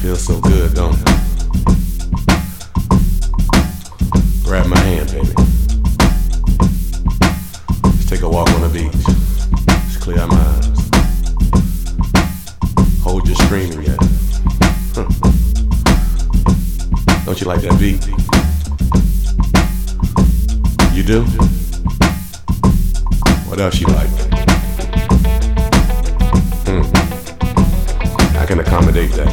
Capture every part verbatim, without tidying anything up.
Feels so good, don't it? Grab my hand, baby. Let's take a walk on the beach. Let's clear our minds. Hold your screaming yet. Huh. Don't you like that beat? You do? What else you like? Hmm. I can accommodate that.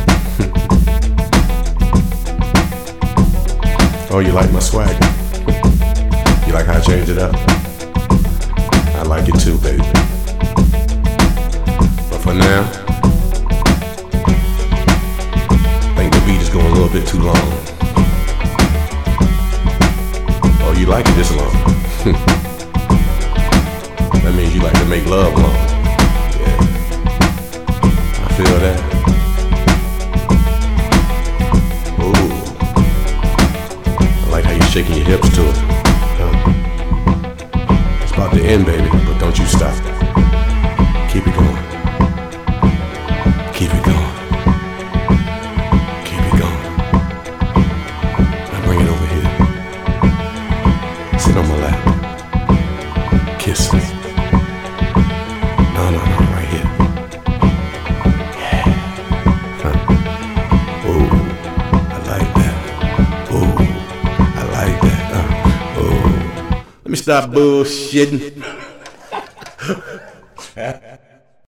Oh, you like my swag? You like how I change it up? I like it too, baby. But for now, I think the beat is going a little bit too long. Oh, you like it this long? That means you like to make love long. Yeah, I feel that. Ooh, I like how you're shaking your hips to it. Huh? It's about to end, baby, but don't you stop. Keep it going. Keep it going. Keep it going. Now bring it over here. Sit on my lap. Kiss me. No, no, no, right here. Yeah. Huh. Ooh, I like that. Ooh, I like that. Uh, ooh. Let me stop bullshitting.